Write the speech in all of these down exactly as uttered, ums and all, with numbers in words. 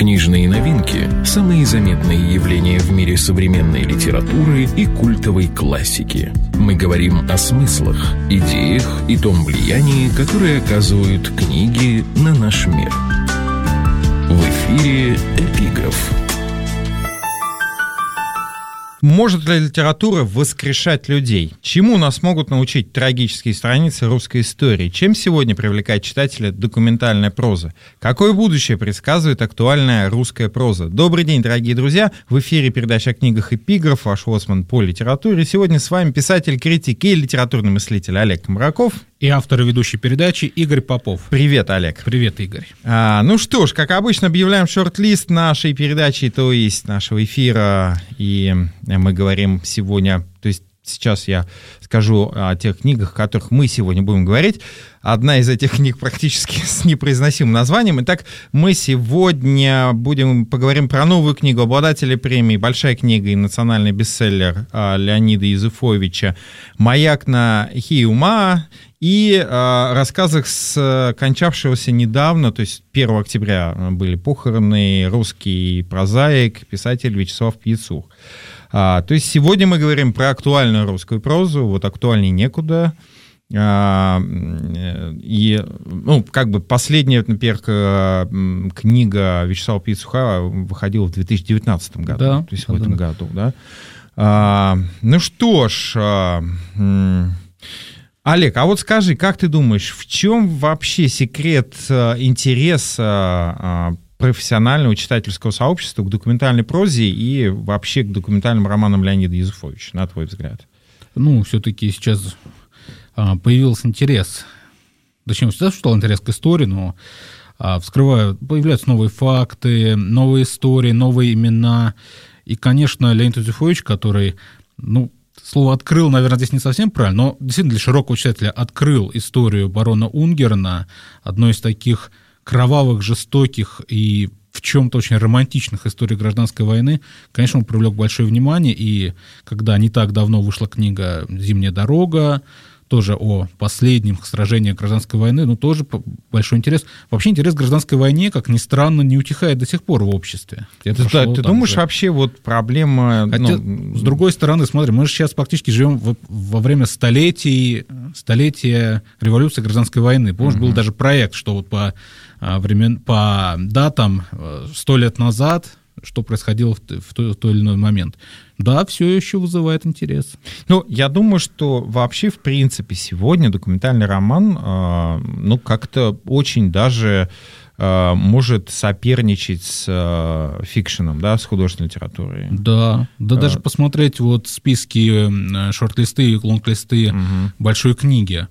Книжные новинки – самые заметные явления в мире современной литературы и культовой классики. Мы говорим о смыслах, идеях и том влиянии, которое оказывают книги на наш мир. В эфире «Эпиграф». Может ли литература воскрешать людей? Чему нас могут научить трагические страницы русской истории? Чем сегодня привлекает читателя документальная проза? Какое будущее предсказывает актуальная русская проза? Добрый день, дорогие друзья! В эфире передача о книгах «Эпиграф», ваш лоцман по литературе. Сегодня с вами писатель, критик и литературный мыслитель Олег Комараков. И автор и ведущий передачи Игорь Попов. Привет, Олег. Привет, Игорь. А, ну что ж, как обычно, объявляем шорт-лист нашей передачи, то есть нашего эфира. И мы говорим сегодня, то есть сейчас я скажу о тех книгах, о которых мы сегодня будем говорить. Одна из этих книг практически с непроизносимым названием. Итак, мы сегодня будем поговорим про новую книгу обладателя премии «Большая книга» и национальный бестселлер Леонида Юзефовича «Маяк на Хиума» и э, рассказах с кончавшегося недавно, то есть первого октября были похороны, русский прозаик, писатель Вячеслав Пьецух. А, то есть сегодня мы говорим про актуальную русскую прозу, вот актуальней некуда. А, и, ну, как бы последняя, например, книга Вячеслава Пьецуха выходила в две тысячи девятнадцатом году, да, то есть да, в этом да. году, да. А, ну что ж... А, Олег, а вот скажи, как ты думаешь, в чем вообще секрет интереса профессионального читательского сообщества к документальной прозе и вообще к документальным романам Леонида Юзефовича, на твой взгляд? Ну, все-таки сейчас а, появился интерес, точнее, всегда существовал интерес к истории, но а, вскрывают, появляются новые факты, новые истории, новые имена. И, конечно, Леонид Юзефович, который, ну, слово «открыл», наверное, здесь не совсем правильно, но действительно для широкого читателя открыл историю барона Унгерна, одной из таких кровавых, жестоких и в чем-то очень романтичных историй гражданской войны. Конечно, он привлек большое внимание, и когда не так давно вышла книга «Зимняя дорога», тоже о последних сражениях гражданской войны, ну, тоже большой интерес. Вообще интерес к гражданской войне, как ни странно, не утихает до сих пор в обществе. Это да, ты думаешь, уже. Вообще вот проблема... Хотя, ну... с другой стороны, смотри, мы же сейчас практически живем в, во время столетий, столетия революции гражданской войны. Помнишь, угу. был даже проект, что вот по, времен, по датам сто лет назад, что происходило в, в, той, в той или иной момент. Да, все еще вызывает интерес. Ну, я думаю, что вообще, в принципе, сегодня документальный роман, э, ну, как-то очень даже э, может соперничать с э, фикшеном, да, с художественной литературой. Да, да, а... даже посмотреть вот списки, шорт-листы и лонг-листы угу. большой книги.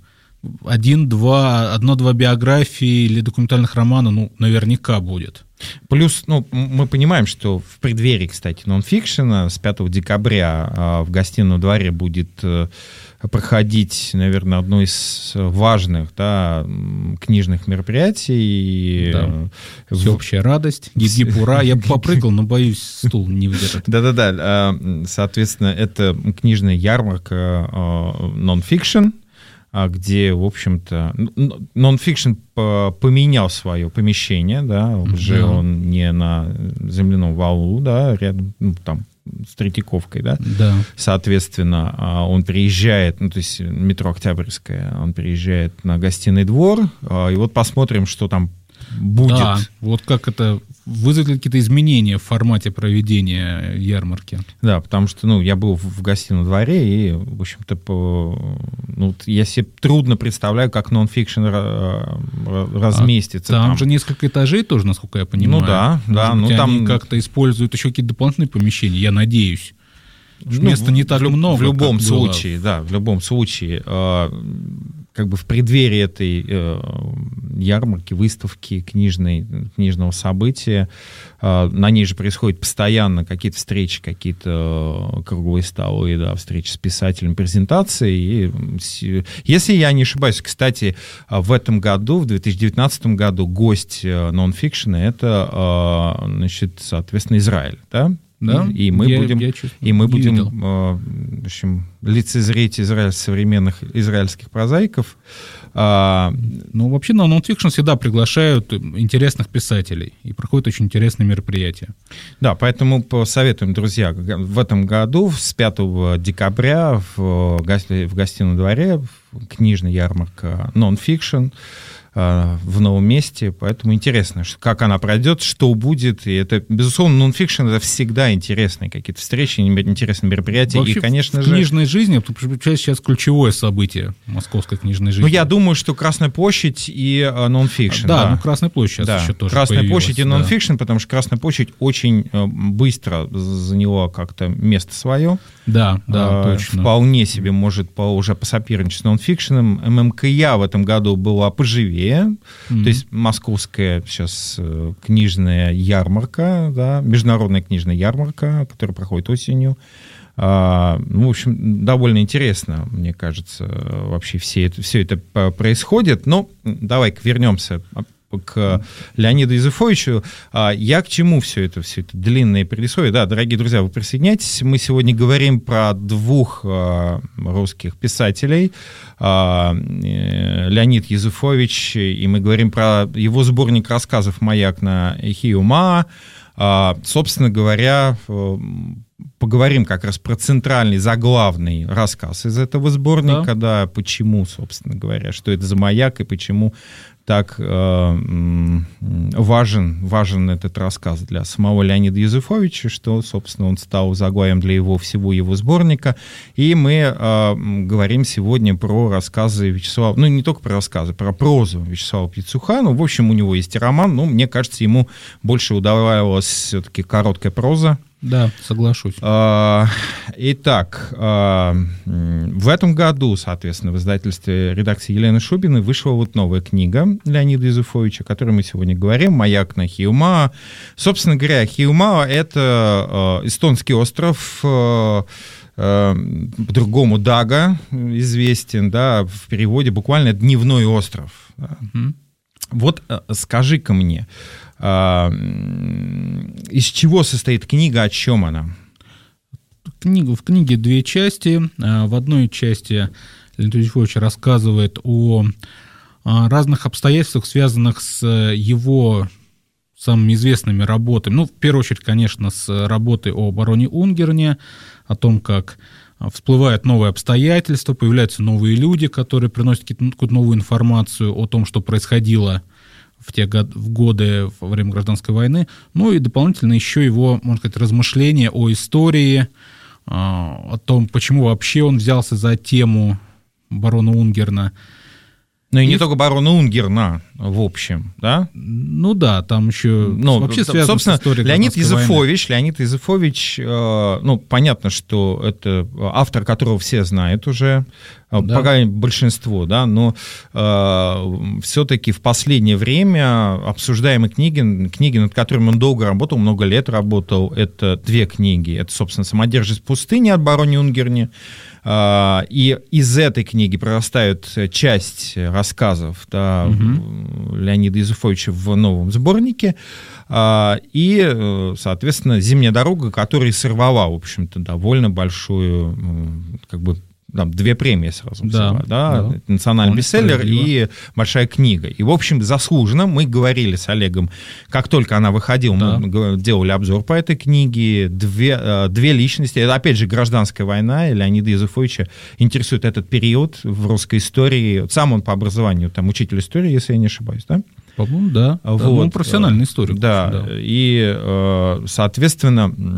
Один-два, одно-два биографии или документальных романа, ну, наверняка будет. Плюс, ну, мы понимаем, что в преддверии, кстати, нонфикшена с пятого декабря в Гостином дворе будет проходить, наверное, одно из важных, да, книжных мероприятий. Да. Всеобщая радость, гип-гип, ура. Я бы попрыгал, но, боюсь, стул не выдержит. Да-да-да. Соответственно, это книжная ярмарка нонфикшн, где, в общем-то, нонфикшн поменял свое помещение, да, уже да. он не на земляном валу, да, рядом, ну, там, с Третьяковкой, да, да. Соответственно, он приезжает, ну, то есть метро Октябрьская, он приезжает на Гостиный двор, и вот посмотрим, что там будет. Да, вот как это вызовет какие-то изменения в формате проведения ярмарки. Да, потому что, ну, я был в Гостином дворе, и, в общем-то, по, ну, я себе трудно представляю, как нон-фикшн разместится. А там, там же несколько этажей тоже, насколько я понимаю. Ну да, да. Может быть, ну, они там как-то используют еще какие-то дополнительные помещения, я надеюсь. Ну, места не так в, много. В любом случае, было. да, в любом случае, э, как бы в преддверии этой э, ярмарки, выставки, книжной, книжного события, э, на ней же происходят постоянно какие-то встречи, какие-то э, круглые столы, да, встречи с писателем, презентации. И, если я не ошибаюсь, кстати, в этом году, в две тысячи девятнадцатом году, гость нон-фикшена — это, э, значит, соответственно, Израиль, да? Да? И мы я, будем, я, честно, и мы будем видел. в общем, лицезреть Израиль современных израильских прозаиков. А... Ну, вообще на нонфикшн всегда приглашают интересных писателей, и проходят очень интересные мероприятия. Да, поэтому посоветуем, друзья, в этом году с пятого декабря в, гости... в гостином дворе книжная ярмарка нонфикшн в новом месте, поэтому интересно, как она пройдет, что будет, и это, безусловно, нонфикшн — это всегда интересные какие-то встречи, интересные мероприятия, вообще, и, конечно в же... в книжной жизни это сейчас ключевое событие московской книжной жизни. Ну, я думаю, что Красная площадь и нонфикшн. Да, да, ну, Красная площадь сейчас да. еще тоже Красная появилась, площадь и да. нонфикшн, потому что Красная площадь очень быстро заняла как-то место свое. Да, да, а, точно. Вполне себе может по, уже посоперничать с нонфикшеном. ММКЯ в этом году была поживее. Mm-hmm. То есть московская сейчас книжная ярмарка, да, международная книжная ярмарка, которая проходит осенью. А, ну, в общем, довольно интересно, мне кажется, вообще все это, все это происходит. Но давай-ка вернемся к Леониду Юзефовичу. Я к чему все это, все это длинное предисловие? Да, дорогие друзья, вы присоединяйтесь. Мы сегодня говорим про двух русских писателей. Леонид Юзефович, и мы говорим про его сборник рассказов «Маяк на Хиума». Собственно говоря, поговорим как раз про центральный, заглавный рассказ из этого сборника, да, да почему, собственно говоря, что это за маяк и почему так э, важен, важен этот рассказ для самого Леонида Юзефовича, что, собственно, он стал заглавием для его, всего его сборника. И мы э, говорим сегодня про рассказы Вячеслава, ну, не только про рассказы, про прозу Вячеслава Пицуха. Ну, в общем, у него есть и роман, но, мне кажется, ему больше удавалась все-таки короткая проза. Да, соглашусь. Итак, в этом году, соответственно, в издательстве редакции Елены Шубиной вышла вот новая книга Леонида Юзефовича, о которой мы сегодня говорим, «Маяк на Хиума». Собственно говоря, Хиума — это эстонский остров, по-другому Дага известен, да, в переводе буквально «дневной остров». Mm-hmm. Вот скажи-ка мне, из чего состоит книга, о чем она? Книга, в книге две части. В одной части Леонид Юзефович рассказывает о разных обстоятельствах, связанных с его самыми известными работами. Ну, в первую очередь, конечно, с работой о бароне Унгерне, о том, как всплывают новые обстоятельства, появляются новые люди, которые приносят какую-то новую информацию о том, что происходило в те год, в годы во время гражданской войны. Ну и дополнительно еще его, можно сказать, размышления о истории, о том, почему вообще он взялся за тему барона Унгерна. Ну и, и не в... только барона Унгерна, в общем, да? Ну да, там еще ну, вообще связано собственно, с историей Леонид Юзефович, войны. Леонид Юзефович, э, ну, понятно, что это автор, которого все знают уже, да. По крайней мере, большинство, да, но э, все-таки в последнее время обсуждаемые книги, книги, над которыми он долго работал, много лет работал, это две книги. Это, собственно, «Самодержец пустыни» от барона Унгерни, Uh, и из этой книги прорастает часть рассказов, да, угу. Леонида Юзефовича в новом сборнике, uh, и, соответственно, «Зимняя дорога», которая сорвала, в общем-то, довольно большую, как бы, там, две премии сразу взяла, да, да, да. Национальный бестселлер и большая книга. И, в общем, заслуженно. Мы говорили с Олегом, как только она выходила, да. мы делали обзор по этой книге. Две, две личности. Это, опять же, гражданская война. И Леонида Юзефовича интересует этот период в русской истории. Сам он по образованию там учитель истории, если я не ошибаюсь, да? По-моему, да. Вот. да он профессиональный историк. Да. да. И, соответственно,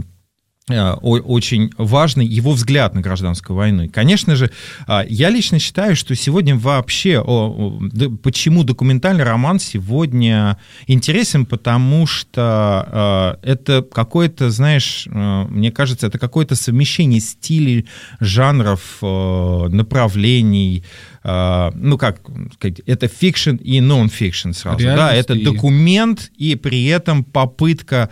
очень важный его взгляд на гражданскую войну. И, конечно же, я лично считаю, что сегодня вообще, о, почему документальный роман сегодня интересен, потому что это какое-то, знаешь, мне кажется, это какое-то совмещение стилей, жанров, направлений, ну, как сказать, это фикшн и нон-фикшн сразу, да, это документ и при этом попытка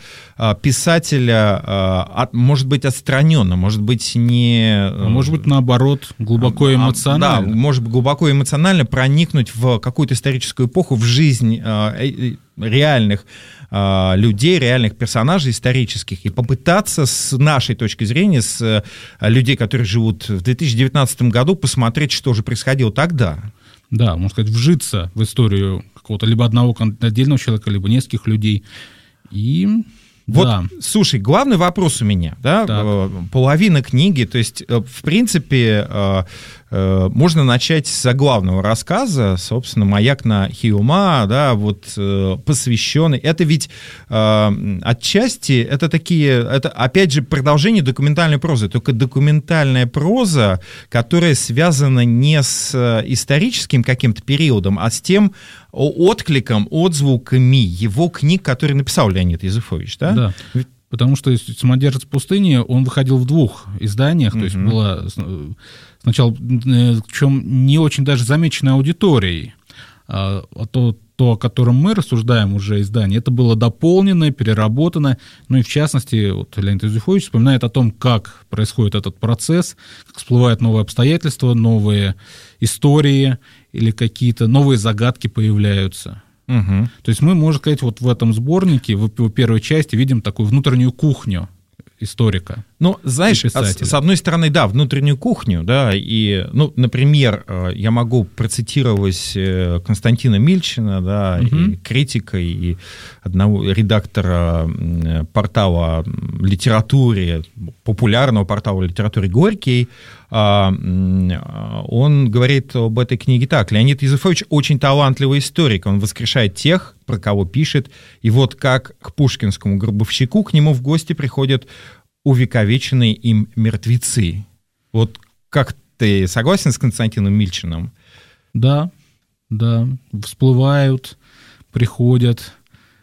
писателя, может быть, отстраненно, может быть, не... А может быть, наоборот, глубоко эмоционально. Да, может быть, глубоко эмоционально проникнуть в какую-то историческую эпоху, в жизнь реальных э, людей, реальных персонажей исторических, и попытаться с нашей точки зрения, с э, людей, которые живут в две тысячи девятнадцатом году, посмотреть, что же происходило тогда. Да, можно сказать, вжиться в историю какого-то либо одного отдельного человека, либо нескольких людей. И... Вот, да. Слушай, главный вопрос у меня, да, так. половина книги, то есть, в принципе, можно начать с заглавного рассказа, собственно, «Маяк на Хиума», да, вот, посвященный, это ведь отчасти, это такие, это, опять же, продолжение документальной прозы, только документальная проза, которая связана не с историческим каким-то периодом, а с тем откликом, отзвуками его книг, которые написал Леонид Юзефович, да? Да, потому что «Самодержец пустыни», он выходил в двух изданиях, mm-hmm. то есть было сначала, причем не очень даже замеченной аудиторией, а то, то, о котором мы рассуждаем уже издание, это было дополнено, переработано, ну и в частности, вот Леонид Юзефович вспоминает о том, как происходит этот процесс, как всплывают новые обстоятельства, новые истории или какие-то новые загадки появляются. Угу. То есть мы, можно сказать, вот в этом сборнике, в, в первой части, видим такую внутреннюю кухню историка. Ну, знаешь, с, с одной стороны, да, внутреннюю кухню, да, и, ну, например, я могу процитировать Константина Мильчина, да, угу. и критика, и одного редактора портала литературы, популярного портала литературы «Горький», он говорит об этой книге так: Леонид Юзефович очень талантливый историк, он воскрешает тех, про кого пишет, и вот как к пушкинскому гробовщику к нему в гости приходят увековеченные им мертвецы. Вот как ты согласен с Константином Мильчиным? Да, да, всплывают, приходят,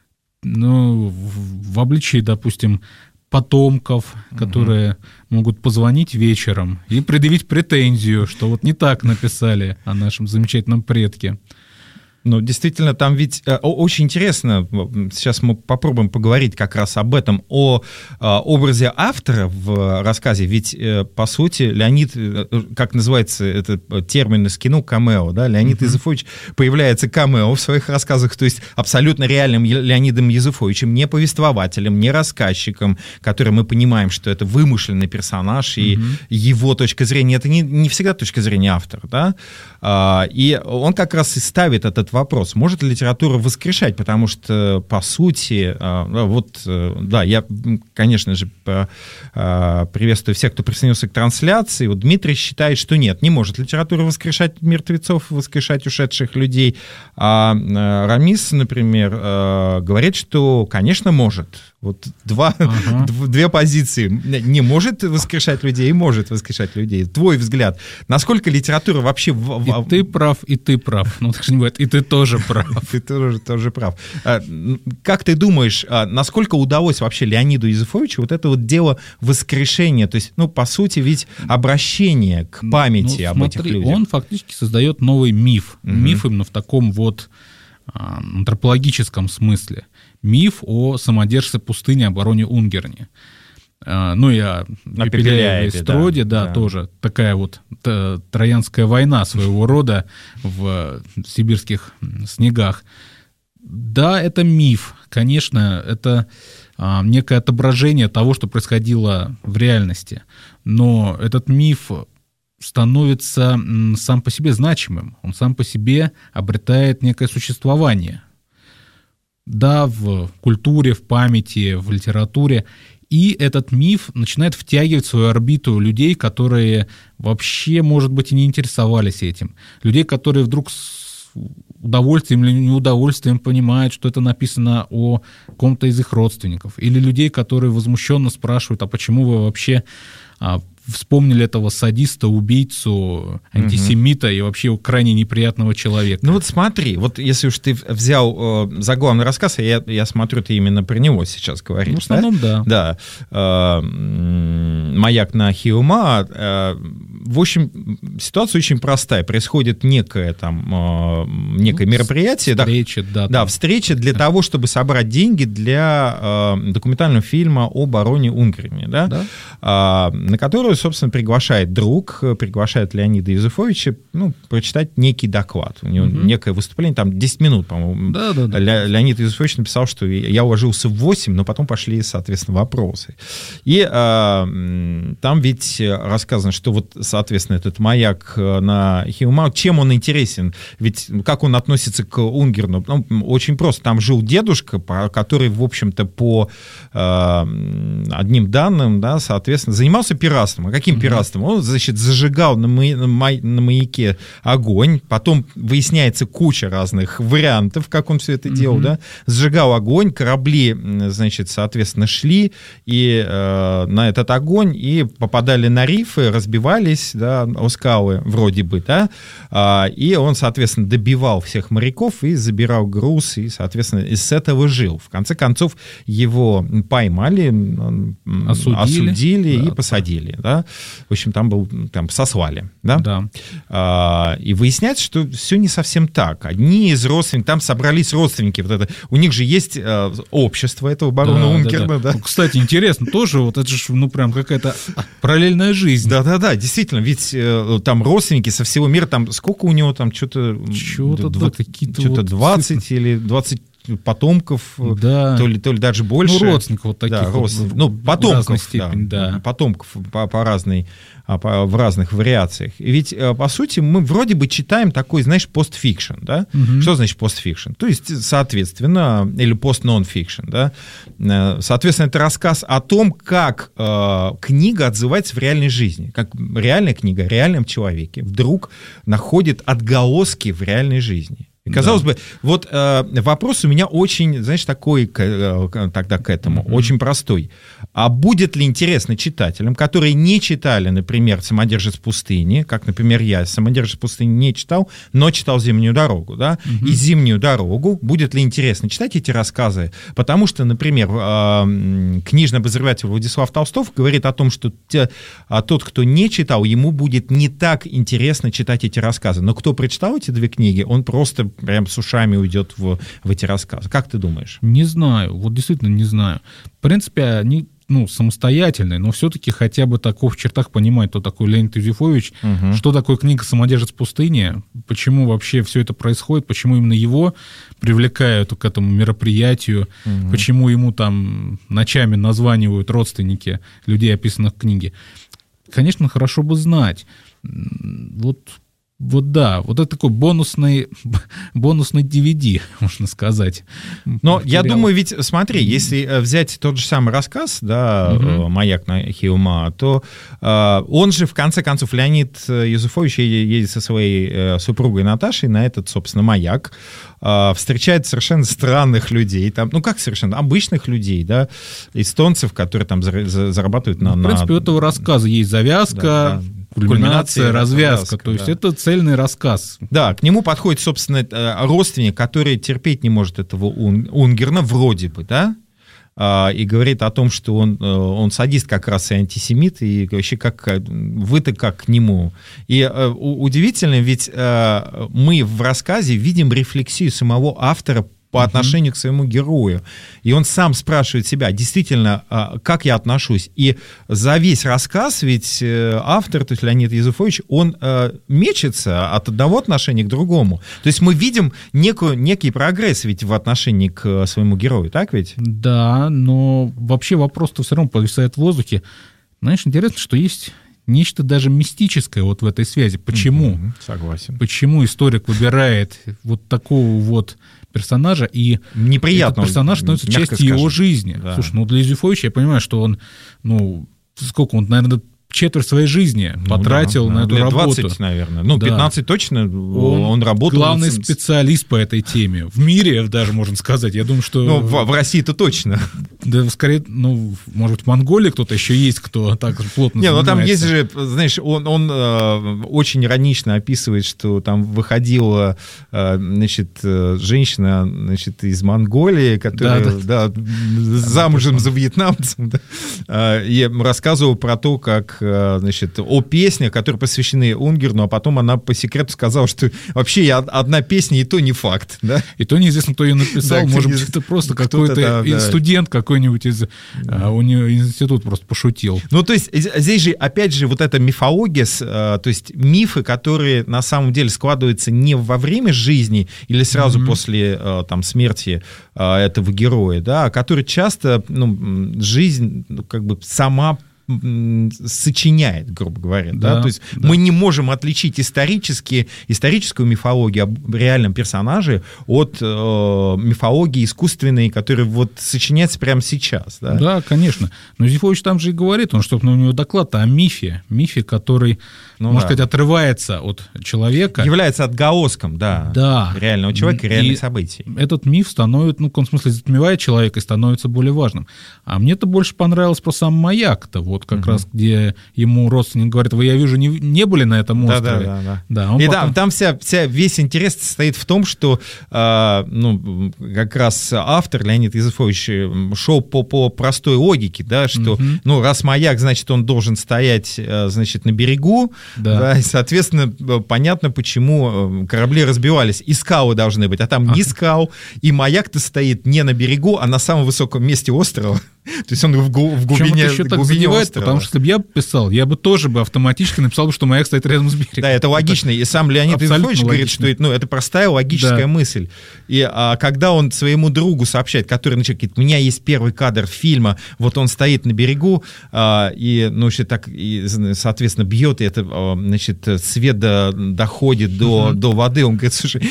ну, в, в обличии, допустим, потомков, которые угу. могут позвонить вечером и предъявить претензию, что вот не так написали о нашем замечательном предке. Ну, действительно, там ведь э, очень интересно, сейчас мы попробуем поговорить как раз об этом, о э, образе автора в рассказе, ведь, э, по сути, Леонид, э, как называется этот термин из кино, камео, да, Леонид uh-huh. Юзефович появляется камео в своих рассказах, то есть абсолютно реальным Леонидом Юзефовичем, не повествователем, не рассказчиком, который мы понимаем, что это вымышленный персонаж, и uh-huh. его точка зрения, это не, не всегда точка зрения автора, да, а, и он как раз и ставит этот вопрос, может ли литература воскрешать, потому что, по сути, вот, да, я, конечно же, приветствую всех, кто присоединился к трансляции. Вот Дмитрий считает, что нет, не может литература воскрешать мертвецов, воскрешать ушедших людей, а Рамис, например, говорит, что, конечно, может. Вот два, ага. две позиции. Не может воскрешать людей и может воскрешать людей. Твой взгляд, насколько литература вообще... И ты прав, и ты прав. Ну, так же не бывает. И ты тоже прав. Ты тоже, тоже прав. Как ты думаешь, насколько удалось вообще Леониду Юзефовичу вот это вот дело воскрешения, то есть, ну, по сути, ведь обращение к памяти ну, об смотри, этих людях? Он фактически создает новый миф. Угу. Миф именно в таком вот антропологическом смысле. Миф о самодержце пустыни, о бароне Унгерне. Ну и о Пепеляевой Строде, да, да, да, тоже такая вот троянская война своего рода в сибирских снегах. Да, это миф, конечно, это некое отображение того, что происходило в реальности, но этот миф становится сам по себе значимым, он сам по себе обретает некое существование. Да, в культуре, в памяти, в литературе. И этот миф начинает втягивать в свою орбиту людей, которые вообще, может быть, и не интересовались этим. Людей, которые вдруг с удовольствием или неудовольствием понимают, что это написано о ком-то из их родственников. Или людей, которые возмущенно спрашивают, а почему вы вообще а, вспомнили этого садиста, убийцу, антисемита угу. и вообще крайне неприятного человека. Ну вот смотри, вот если уж ты взял э, заглавный рассказ, я, я смотрю, ты именно про него сейчас говоришь. Ну, в основном, да. Да. да. Э, «Маяк на Хиума». Э, в общем, ситуация очень простая. Происходит некое там некое ну, мероприятие. Встреча, да. Да, встреча для да. того, чтобы собрать деньги для документального фильма о бароне Унгерне, да? Да. На которую, собственно, приглашает друг, приглашает Леонида Юзефовича, ну, прочитать некий доклад. У него угу. некое выступление, там десять минут, по-моему. Да, да, да. Ле- Леонид Юзефович написал, что я уложился в восемь, но потом пошли, соответственно, вопросы. И а, там ведь рассказано, что вот, соответственно, этот маяк на Хиумау, чем он интересен? Ведь как он относится к Унгерну? Ну, очень просто. Там жил дедушка, который, в общем-то, по а, одним данным, да, соответственно, занимался пиратством. А каким mm-hmm. пиратством? Он, значит, зажигал на, ма- на, ма- на маяке огонь, потом выясняется куча разных вариантов, как он все это mm-hmm. делал, да, сжигал огонь, корабли, значит, соответственно, шли и э, на этот огонь и попадали на рифы, разбивались, да, о скалы вроде бы, да, а, и он, соответственно, добивал всех моряков и забирал груз, и, соответственно, из этого жил. В конце концов, его поймали, осудили, осудили да, и посадили, да. да. В общем, там был, там, сослали, да. да. А, и выясняется, что все не совсем так. Одни из родственников, там собрались родственники, вот это, у них же есть э, общество этого барона да, Унгерна, да, да. да. Ну, кстати, интересно, тоже вот это же, ну, прям какая-то параллельная жизнь. Да-да-да, действительно, ведь э, там родственники со всего мира, там сколько у него там, что-то... Что-то, дв... да, какие-то что-то вот двадцать цифры. Или двадцать потомков, да. то, ли, то ли даже больше. Ну, родственников вот таких. Да, вот, ну, потомков, степени, да, да. потомков по, по разной, по, в разных вариациях. И ведь, по сути, мы вроде бы читаем такой, знаешь, постфикшн, да? Угу. Что значит постфикшн? То есть, соответственно, или пост-нон-фикшн, да? Соответственно, это рассказ о том, как э, книга отзывается в реальной жизни, как реальная книга о реальном человеке вдруг находит отголоски в реальной жизни. Казалось да. бы, вот э, вопрос у меня очень, знаешь, такой э, тогда к этому, mm-hmm. очень простой. А будет ли интересно читателям, которые не читали, например, «Самодержец пустыни», как, например, я «Самодержец пустыни» не читал, но читал «Зимнюю дорогу», да, mm-hmm. и «Зимнюю дорогу», будет ли интересно читать эти рассказы? Потому что, например, э, книжный обозреватель Владислав Толстов говорит о том, что те, а тот, кто не читал, ему будет не так интересно читать эти рассказы. Но кто прочитал эти две книги, он просто прям с ушами уйдет в, в эти рассказы. Как ты думаешь? Не знаю, вот действительно не знаю. В принципе, они, ну, самостоятельные, но все-таки хотя бы так в чертах понимает, кто такой Леонид Юзефович, угу. что такое книга «Самодержец пустыни», почему вообще все это происходит, почему именно его привлекают к этому мероприятию, угу. почему ему там ночами названивают родственники людей, описанных в книге. Конечно, хорошо бы знать. Вот Вот да, вот это такой бонусный, бонусный ди ви ди, можно сказать. Но материал. Я думаю, ведь, смотри, если взять тот же самый рассказ, да, угу. «Маяк на Хиумау», то э, он же, в конце концов, Леонид Юзефович едет со своей э, супругой Наташей на этот, собственно, маяк, э, встречает совершенно странных людей, там, ну как совершенно, обычных людей, да, эстонцев, которые там за, за, зарабатывают на... В принципе, на... у этого рассказа есть завязка... Да, да. Кульминация, развязка, развязка, то есть да. это цельный рассказ. Да, к нему подходит, собственно, родственник, который терпеть не может этого Унгерна, вроде бы, да, и говорит о том, что он, он садист как раз и антисемит, и вообще как вы-то как к нему. И удивительно, ведь мы в рассказе видим рефлексию самого автора по отношению mm-hmm. к своему герою. И он сам спрашивает себя, действительно, как я отношусь. И за весь рассказ ведь автор, то есть Леонид Юзефович, он мечется от одного отношения к другому. То есть мы видим некую, некий прогресс ведь в отношении к своему герою, так ведь? Да, но вообще вопрос-то все равно повисает в воздухе. Знаешь, интересно, что есть... нечто даже мистическое вот в этой связи. Почему? Mm-hmm, согласен. Почему историк выбирает вот такого вот персонажа, и неприятно, этот персонаж становится частью скажем. Его жизни. Да. Слушай, ну для Юзефовича я понимаю, что он, ну, сколько он, наверное, четверть своей жизни ну, потратил да, на да, эту лет работу. двадцать, наверное. Ну, пятнадцать да. точно он, он работал. Главный специалист по этой теме. В мире даже, можно сказать. Я думаю, что... Ну, в, в России-то точно. Да, скорее, ну, может быть, в Монголии кто-то еще есть, кто так плотно Не, ну там есть занимается. же, знаешь, он, он э, очень иронично описывает, что там выходила, э, значит, э, женщина, значит, из Монголии, которая, Да, да, замужем за вьетнамцем, да, э, и рассказывала про то, как, э, значит, о песнях, которые посвящены Унгерну, а потом она по секрету сказала, что вообще я одна песня, и то не факт, да. И то неизвестно, кто ее написал, Да, может не- быть, это просто кто-то, какой-то да, да. студент какой-нибудь из а, у него института просто пошутил. Ну, то есть з- здесь же, опять же, вот эта мифология, с, э, то есть мифы, которые на самом деле складываются не во время жизни или сразу Мгм. после э, там, смерти э, этого героя, да, а которые часто, ну, м, жизнь, ну, как бы сама м, сочиняет, грубо говоря, да, Да, то есть да. мы не можем отличить исторические, историческую мифологию об реальном персонаже от э, мифологии искусственной, которая вот сочиняется прямо сейчас, да. Да, конечно. Но Зифович там же и говорит, он, что у него доклад о мифе, мифе, который, Ну можно да. сказать, отрывается от человека. Является отголоском, да, Да. реального человека и И реальных событий. Этот миф становится, ну, в каком смысле, затмевает человека и становится более важным. А мне-то больше понравилось про сам маяк-то, вот как Мгм. раз, где ему родственник говорит: вы, я вижу, не, не были на этом Да, острове. да, да, да. Да, он И потом- там, там вся, вся, весь интерес состоит в том, что э, ну, как раз автор Леонид Юзефович э, шел по, по простой логике, да, что Мгм. ну, раз маяк, значит, он должен стоять, э, значит, на берегу, Да. да, и, соответственно, э, понятно, почему э, корабли разбивались, и скалы должны быть, а там ни Ага. скал, и маяк-то стоит не на берегу, а на самом высоком месте острова. То есть он в, гу- в Причем глубине, это еще так глубине задевает, острова. потому что если бы я писал, я бы тоже бы автоматически написал, что маяк стоит рядом с берегом. Да, это логично. И сам Леонид абсолютно Юзефович говорит, логично. что это, ну, это простая логическая Да. мысль. И а, когда он своему другу сообщает, который начинает говорить: у меня есть первый кадр фильма, вот он стоит на берегу, а, и, ну, вообще так, и, соответственно, бьет, и это, а, значит, свет до- доходит до, Мгм. до воды. Он говорит: слушай,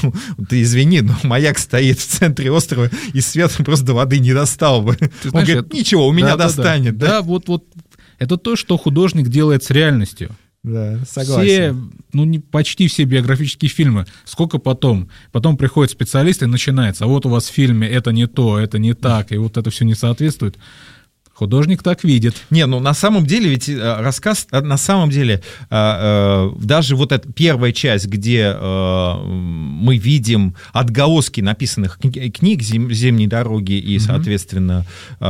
ты извини, но маяк стоит в центре острова, и свет просто до воды не достал бы. Он знаешь, говорит: это- ничего, у меня Да, да, да. достанет. Да, вот, вот. Это то, что художник делает с реальностью. Да, Все, ну, не, почти все биографические фильмы. Сколько потом? Потом приходит специалист и начинается: а вот у вас в фильме это не то, это не так, и вот это все не соответствует. Художник так видит. Не, ну на самом деле ведь э, рассказ, э, на самом деле, э, э, даже вот эта первая часть, где э, мы видим отголоски написанных кни- книг «Зим- «Зимней дороги» и, соответственно,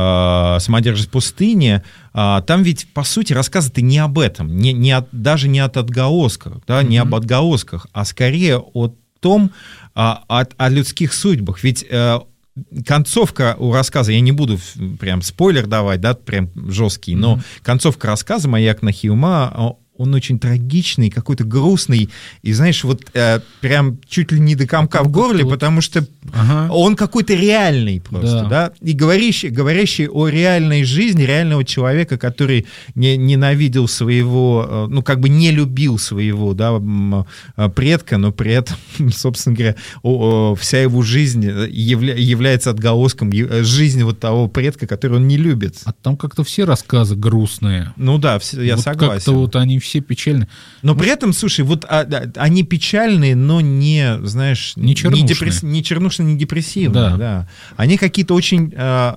э, «Самодержец пустыни», э, там ведь, по сути, рассказ-то не об этом, не, не от, даже не от отголосках, да, не об отголосках, а скорее о том, а, о, о людских судьбах. Ведь э, концовка у рассказа, я не буду в- прям спойлер давать, да, прям жесткий, но концовка рассказа «Маяк на Хиума», он очень трагичный, какой-то грустный, и, знаешь, вот э, прям чуть ли не до комка в горле, вот- потому что Ага. он какой-то реальный просто, да, Да. и говорящий, говорящий о реальной жизни реального человека, который не, ненавидел своего, э, ну, как бы не любил своего, да, м, э, предка, но при этом, собственно говоря, о- о, вся его жизнь явля- является отголоском е- жизни вот того предка, который он не любит. А там как-то все рассказы грустные. Ну да, все- я Вот согласен. Как-то вот они все печальны. Но при этом, слушай, вот а, да, они печальные, но не, знаешь, Не чернушные. депресс- не чернушные, не депрессивные, да. Да. Они какие-то очень,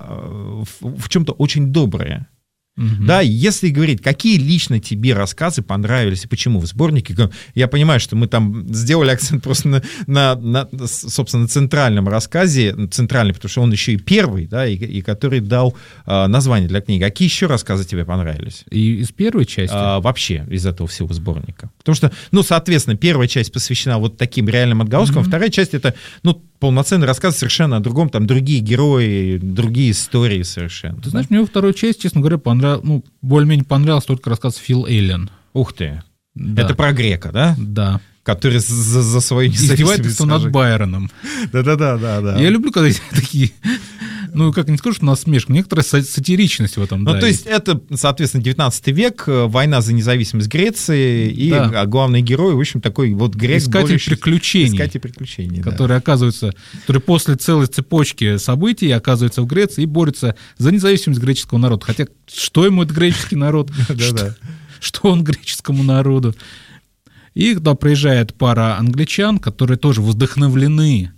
а, в, в чем-то очень добрые. Мгм. Да, если говорить, какие лично тебе рассказы понравились и почему в сборнике, я понимаю, что мы там сделали акцент просто на, на, на, собственно, на центральном рассказе, центральный, потому что он еще и первый, да, и, и который дал а, название для книги. Какие еще рассказы тебе понравились? И из первой части. А, вообще из этого всего сборника. Потому что, ну, соответственно, первая часть посвящена вот таким реальным отголоскам, Мгм. вторая часть — это, ну, полноценный рассказ совершенно о другом, там другие герои, другие истории совершенно. Ты да. знаешь, мне во второй части, честно говоря, понравилось, ну, более-менее понравился только рассказ Фил Эллен. Ух ты. Да. Это про грека, да? Да. Который за, за свою Издевательство независимость над сажает. Байроном. Да-да-да, да, да. Я люблю, когда есть такие, ну, как не скажу, что насмешка, некоторая са- сатиричность в этом, Ну, да. то есть это, соответственно, девятнадцатый век, э, война за независимость Греции, и Да. а, главный герой, в общем, такой вот грек, Искатель борющийся- приключений. Искатель приключений, да. который оказывается, который после целой цепочки событий оказывается в Греции и борется за независимость греческого народа. Хотя что ему этот греческий народ? Да-да. Что он греческому народу? И туда приезжает пара англичан, которые тоже вдохновлены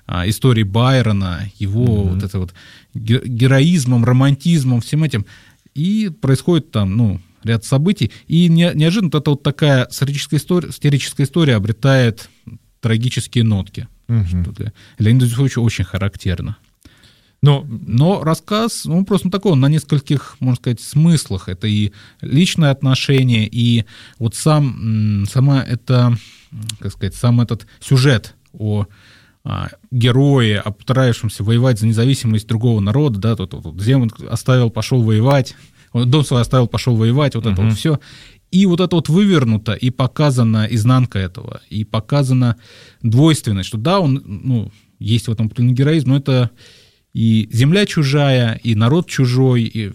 истории Байрона, его mm-hmm. вот это вот героизмом, романтизмом, всем этим. И происходит там, ну, ряд событий. И не, неожиданно вот эта вот такая сатирическая история, сатирическая история обретает трагические нотки. Mm-hmm. Что для Леонида Зюфовича очень характерно. Но, но рассказ, ну, просто такой, он на нескольких, можно сказать, смыслах. Это и личное отношение, и вот сам, сама это, как сказать, сам этот сюжет о а, герое, о постаравшемся воевать за независимость другого народа, да, тут, тут землю оставил, пошел воевать, дом свой оставил, пошел воевать, вот uh-huh. это вот все. И вот это вот вывернуто, и показана изнанка этого, и показана двойственность, что да, он, ну, есть в этом героизм, но это и земля чужая, и народ чужой, и,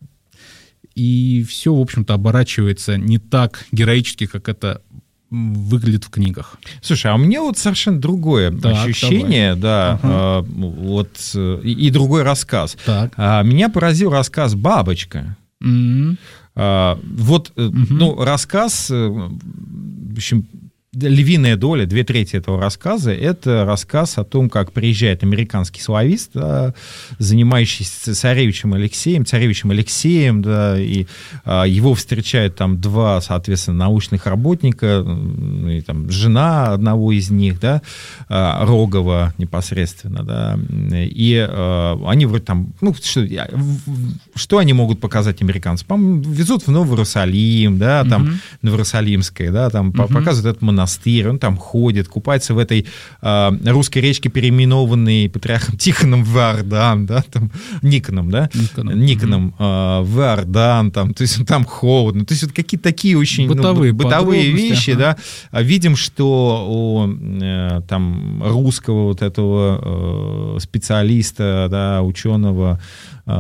и все, в общем-то, оборачивается не так героически, как это выглядит в книгах. Слушай, а у меня вот совершенно другое так, ощущение, давай. да, ага. а, вот, и, и другой рассказ. Так. А, меня поразил рассказ «Бабочка». Mm-hmm. А, вот, mm-hmm. ну, рассказ, в общем, львиная доля, две трети этого рассказа, это рассказ о том, как приезжает американский славист, да, занимающийся царевичем Алексеем, царевичем Алексеем, да, и а, его встречают там два, соответственно, научных работника, и, там, жена одного из них, да, а, Рогова непосредственно, да, и а, они вроде там, ну, что, что они могут показать американцам? По-моему, везут в Новый Иерусалим, да, там, mm-hmm. Новоиерусалимское, да, там, mm-hmm. показывают этот монастырь, он там ходит, купается в этой э, русской речке, переименованной патриархом Тихоном в Иордан, да, там, Никоном, да, Никоном, Никоном mm-hmm. э, в Иордан, там, то есть там холодно, то есть вот какие-то такие очень бытовые, ну, бытовые вещи, ага. да, видим, что у э, там русского вот этого э, специалиста, да, ученого, у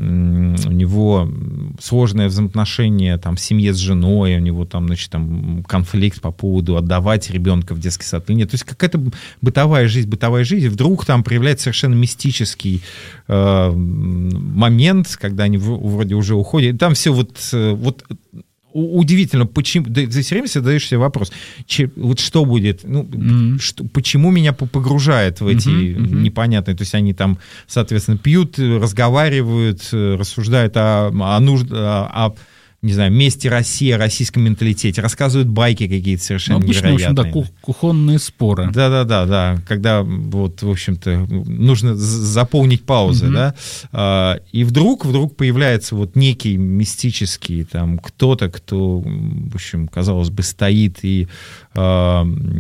него сложное взаимоотношение там, в семье с женой, у него там, значит, там, конфликт по поводу отдавать ребенка в детский сад или нет. То есть какая-то бытовая жизнь, бытовая жизнь, вдруг там проявляется совершенно мистический э, момент, когда они в, вроде уже уходят. Там все вот... вот удивительно, почему, ты все время задаешь себе вопрос, че, вот что будет, ну, mm-hmm. что, почему меня погружает в эти mm-hmm. Mm-hmm. непонятные, то есть они там, соответственно, пьют, разговаривают, рассуждают о, о, нужд, о, о не знаю, месте России, о российском менталитете, рассказывают байки какие-то совершенно ну, обычно, невероятные. Обычно, да, кухонные споры. Да-да-да, да, когда вот, в общем-то, нужно заполнить паузы, mm-hmm. да, и вдруг, вдруг появляется вот некий мистический там кто-то, кто, в общем, казалось бы, стоит и э,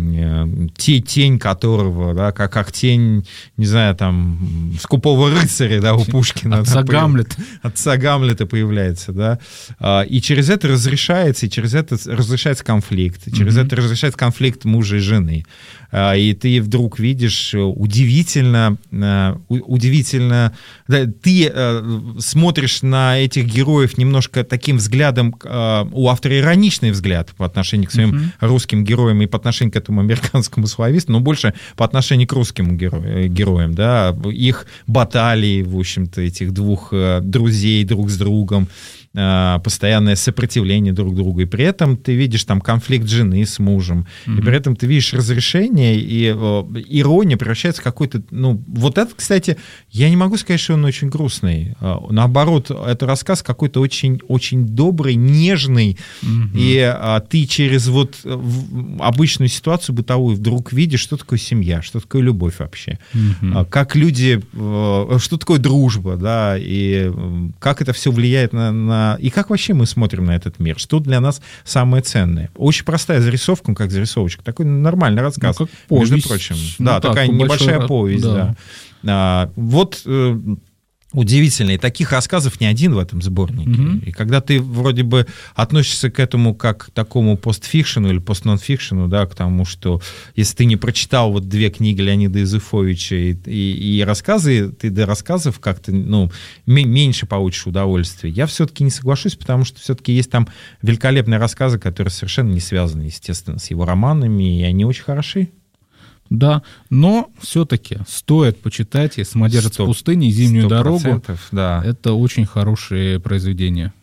тень которого, да, как, как тень, не знаю, там, скупого рыцаря, да, у Пушкина. Отца да, Гамлета. Отца Гамлета появляется, да, и через это разрешается, и через это разрешается конфликт, и через mm-hmm. это разрешается конфликт мужа и жены. И ты вдруг видишь удивительно, удивительно, да, ты смотришь на этих героев немножко таким взглядом, у автора ироничный взгляд по отношению к своим mm-hmm. русским героям и по отношению к этому американскому слависту, но больше по отношению к русским геро- героям, да, их баталии, в общем-то, этих двух друзей друг с другом, постоянное сопротивление друг другу, и при этом ты видишь там конфликт жены с мужем, mm-hmm. и при этом ты видишь разрешение, и о, ирония превращается в какой-то, ну, вот это, кстати, я не могу сказать, что он очень грустный, наоборот, это рассказ какой-то очень, очень добрый, нежный, mm-hmm. и а, ты через вот обычную ситуацию бытовую вдруг видишь, что такое семья, что такое любовь вообще, mm-hmm. а, как люди, что такое дружба, да, и как это все влияет на, на и как вообще мы смотрим на этот мир? Что для нас самое ценное? Очень простая зарисовка, ну, как зарисовочка. Такой нормальный рассказ, ну, как повесть, между прочим. Ну, да, так, такая небольшая большой... повесть, да. да. А, вот... Э, удивительно. И таких рассказов не один в этом сборнике. Mm-hmm. И когда ты вроде бы относишься к этому как к такому постфикшену или постнонфикшену, да, к тому, что если ты не прочитал вот две книги Леонида Юзефовича и, и, и рассказы, ты до рассказов как-то, ну, м- меньше получишь удовольствия. Я все-таки не соглашусь, потому что все-таки есть там великолепные рассказы, которые совершенно не связаны, естественно, с его романами, и они очень хороши. Да, но все-таки стоит почитать и «Самодержец пустыни», и «Зимнюю дорогу». Да. Это очень хорошие произведения.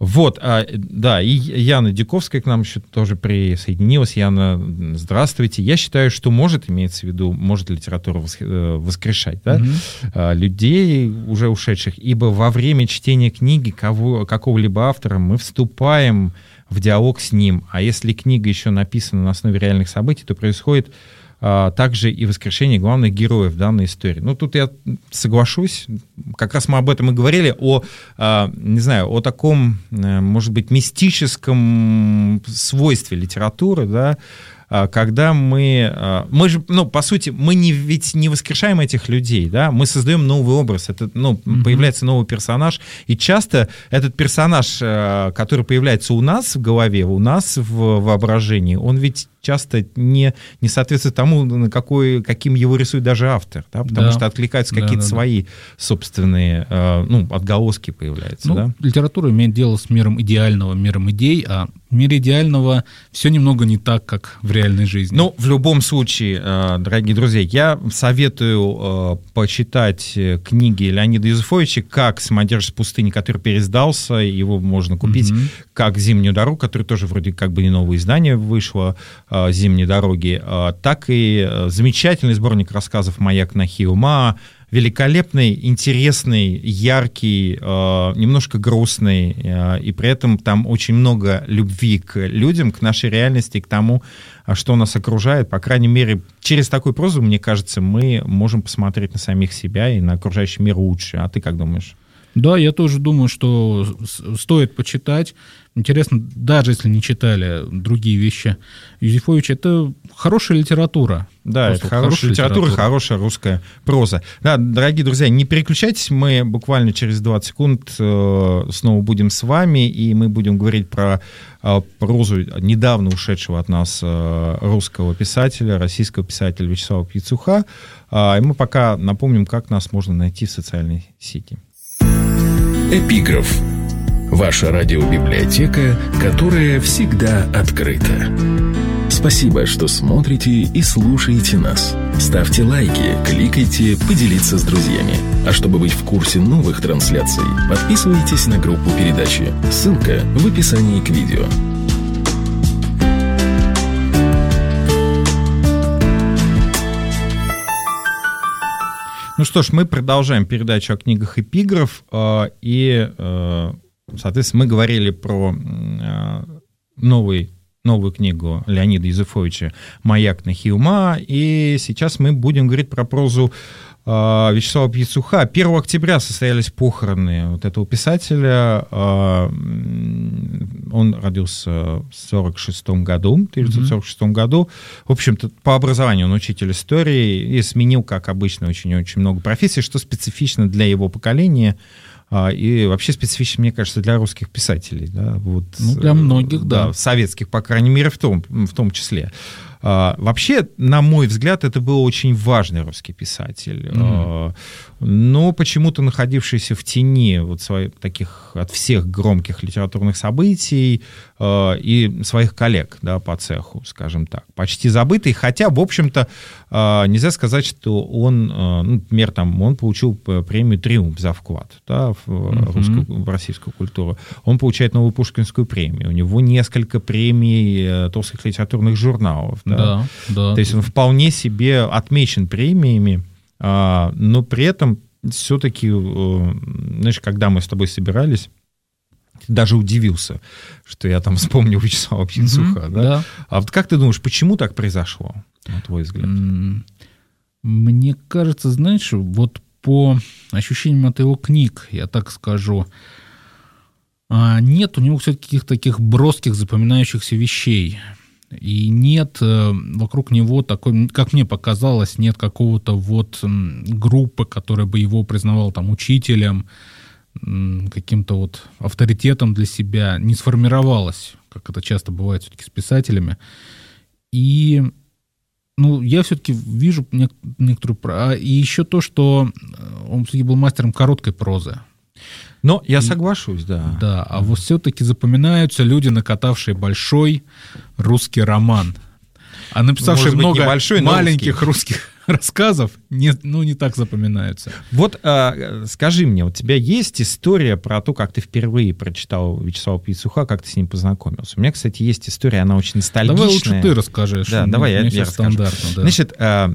Вот, а, да, и Яна Дюковская к нам еще тоже присоединилась. Яна, здравствуйте. Я считаю, что может, имеется в виду, может литература воскрешать, да, mm-hmm. людей, уже ушедших, ибо во время чтения книги кого, какого-либо автора мы вступаем в диалог с ним, а если книга еще написана на основе реальных событий, то происходит а, также и воскрешение главных героев данной истории. Ну, тут я соглашусь, как раз мы об этом и говорили, о, а, не знаю, о таком, может быть, мистическом свойстве литературы, да, когда мы, мы же, ну, по сути, мы не, ведь не воскрешаем этих людей, да, мы создаем новый образ, это, ну, mm-hmm. появляется новый персонаж, и часто этот персонаж, который появляется у нас в голове, у нас в воображении, он ведь часто не, не соответствует тому, на какой, каким его рисует даже автор, да, потому да. что откликаются какие-то да, да, свои да. собственные, ну, отголоски появляются. Ну, да? Литература имеет дело с миром идеального, миром идей, а в мире идеального все немного не так, как в реальной жизни. Ну, в любом случае, дорогие друзья, я советую почитать книги Леонида Юзефовича, как «Самодержец пустыни», который переиздался, его можно купить, mm-hmm. как «Зимнюю дорогу», который тоже вроде как бы не новое издание вышло, «Зимней дороги», так и замечательный сборник рассказов «Маяк на Хиума», великолепный, интересный, яркий, немножко грустный, и при этом там очень много любви к людям, к нашей реальности, к тому, что нас окружает. По крайней мере, через такую прозу, мне кажется, мы можем посмотреть на самих себя и на окружающий мир лучше. А ты как думаешь? Да, я тоже думаю, что стоит почитать. Интересно, даже если не читали другие вещи Юзефовича, это хорошая литература. Да, просто это хорошая литература, литература, хорошая русская проза. Да, дорогие друзья, не переключайтесь, мы буквально через двадцать секунд снова будем с вами, и мы будем говорить про прозу недавно ушедшего от нас русского писателя, российского писателя Вячеслава Пьецуха. И мы пока напомним, как нас можно найти в социальной сети. Эпиграф. Ваша радиобиблиотека, которая всегда открыта. Спасибо, что смотрите и слушаете нас. Ставьте лайки, кликайте, поделиться с друзьями. А чтобы быть в курсе новых трансляций, подписывайтесь на группу передачи. Ссылка в описании к видео. Ну что ж, мы продолжаем передачу о книгах «Эпиграф», и, соответственно, мы говорили про новый, новую книгу Леонида Юзефовича «Маяк на Хиума», и сейчас мы будем говорить про прозу Вячеслава Пьецуха. первого октября состоялись похороны вот этого писателя. Он родился в сорок шестом году, тысяча девятьсот сорок шестом году. В общем-то, по образованию он учитель истории и сменил, как обычно, очень-очень много профессий, что специфично для его поколения и вообще специфично, мне кажется, для русских писателей. Да? Вот, ну, для многих, да. да. Советских, по крайней мере, в том, в том числе. Uh, вообще, на мой взгляд, это был очень важный русский писатель, mm-hmm. uh, но почему-то находившийся в тени вот своих, таких от всех громких литературных событий uh, и своих коллег, да, по цеху, скажем так, почти забытый, хотя, в общем-то, uh, нельзя сказать, что он, uh, ну, например, там, он получил премию «Триумф» за вклад, да, в, mm-hmm. русскую, в российскую культуру, он получает новую Пушкинскую премию, у него несколько премий uh, толстых литературных журналов. Да? Да, да. То есть он вполне себе отмечен премиями, но при этом все-таки, знаешь, когда мы с тобой собирались, даже удивился, что я там вспомнил Вячеслава Пьецуха. Mm-hmm, да? Да. А вот как ты думаешь, почему так произошло, на твой взгляд? Мне кажется, знаешь, вот по ощущениям от его книг, я так скажу, нет у него все-таки каких-то таких броских запоминающихся вещей. И нет вокруг него такой, как мне показалось, нет какого-то вот группы, которая бы его признавала там учителем, каким-то вот авторитетом для себя, не сформировалась, как это часто бывает все-таки с писателями. И ну, я все-таки вижу некоторую... И еще то, что он все-таки был мастером короткой прозы. Но я соглашусь, да. Да, а вот все-таки запоминаются люди, накатавшие большой русский роман. А написавшие быть, много небольшой, маленьких русских рассказов не, ну, не так запоминаются. Вот а, скажи мне, у тебя есть история про то, как ты впервые прочитал Вячеслава Пицуха, как ты с ним познакомился? У меня, кстати, есть история, она очень ностальгичная. Давай лучше ты расскажешь. Да, давай я, я расскажу. Да. Значит, а,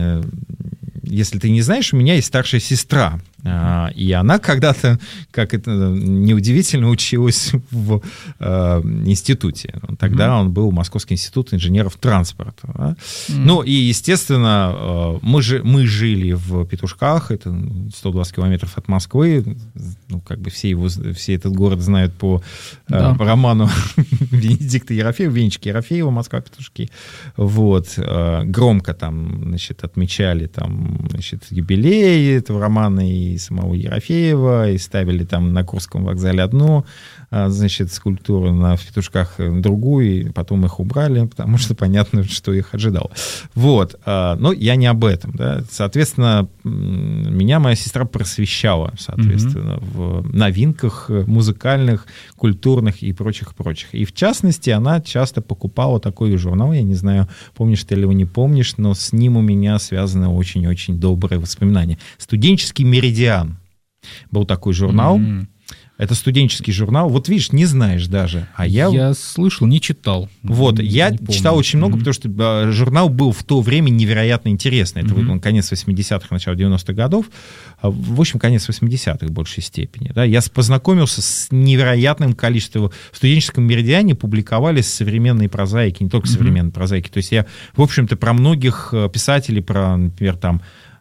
если ты не знаешь, у меня есть старшая сестра, а, и она когда-то, как это неудивительно, училась в а, институте. Тогда mm-hmm. он был Московский институт инженеров транспорта. Да? Mm-hmm. Ну, и, естественно, мы, же, мы жили в Петушках, это сто двадцать километров от Москвы, ну, как бы все, его, все этот город знают по, да. а, по роману Венедикта Ерофеева, Венечки Ерофеева «Москва-Петушки». Вот. А, громко там, значит, отмечали там, значит, юбилеи этого романа и самого Ерофеева, и ставили там на Курском вокзале одну, значит, скульптуру, на Петушках другую, и потом их убрали, потому что понятно, что их ожидало. Вот. Но я не об этом, да. Соответственно, меня моя сестра просвещала, соответственно, mm-hmm. в новинках музыкальных, культурных и прочих-прочих. И в частности, она часто покупала такой журнал, я не знаю, помнишь ты или его не помнишь, но с ним у меня связаны очень-очень добрые воспоминания. «Студенческий меридиан» был такой журнал. Mm-hmm. Это студенческий журнал. Вот видишь, не знаешь даже. А я... Я слышал, не читал. Вот, не, я не читал очень много, mm-hmm. потому что журнал был в то время невероятно интересный. Это mm-hmm. конец восьмидесятых, начало девяностых годов. В общем, конец восьмидесятых в большей степени. Да. Я познакомился с невероятным количеством... В студенческом меридиане публиковались современные прозаики, не только mm-hmm. современные прозаики. То есть я, в общем-то, про многих писателей, про, например, там,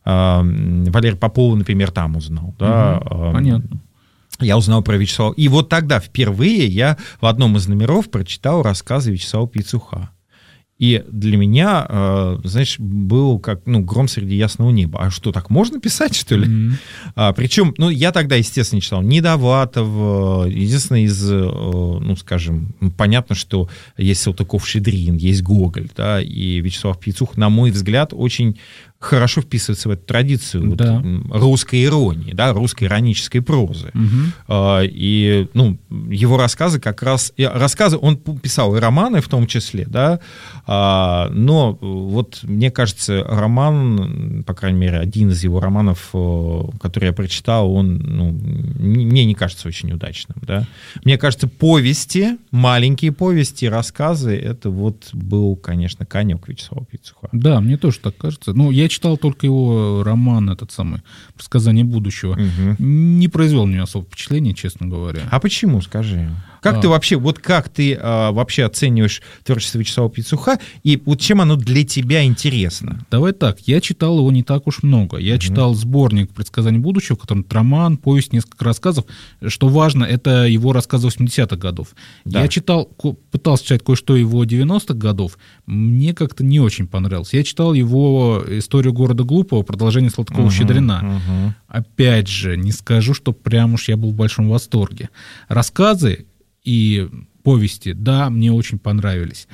Валерия Попова, например, там узнал. Да. Mm-hmm. Понятно. Я узнал про Вячеслава. И вот тогда впервые я в одном из номеров прочитал рассказы Вячеслава Пицуха. И для меня, э, знаешь, был как, ну, гром среди ясного неба. А что, так можно писать, что ли? Mm-hmm. А, причем, ну, я тогда, естественно, читал Недоватов, единственное из, э, ну, скажем, понятно, что есть Салтыков-Щедрин, есть Гоголь, да, и Вячеслав Пицух, на мой взгляд, очень хорошо вписывается в эту традицию да. вот, русской иронии, да, русской иронической прозы. Угу. А, и, ну, его рассказы как раз... Рассказы он писал и романы в том числе, да, а, но вот, мне кажется, роман, по крайней мере, один из его романов, который я прочитал, он, ну, мне не кажется очень удачным, да. Мне кажется, повести, маленькие повести, рассказы, это вот был, конечно, конек Вячеслава Пицуха. Да, мне тоже так кажется. Ну, я читал только его роман, этот самый «Предсказание будущего». Угу. Не произвел на меня особого впечатления, честно говоря. А почему, скажи? Как а. ты вообще, вот как ты а, вообще оцениваешь творчество Вячеслава Пицуха, и вот чем оно для тебя интересно? Давай так, я читал его не так уж много. Я угу. читал сборник «Предсказание будущего», в котором роман, повесть, несколько рассказов. Что важно, это его рассказы восьмидесятых годов. Да. Я читал, пытался читать кое-что его девяностых годов, мне как-то не очень понравилось. Я читал его «Историю города глупого», продолжение Салтыкова-Щедрина. Угу, угу. Опять же, не скажу, что прям уж я был в большом восторге. Рассказы и повести, да, мне очень понравились.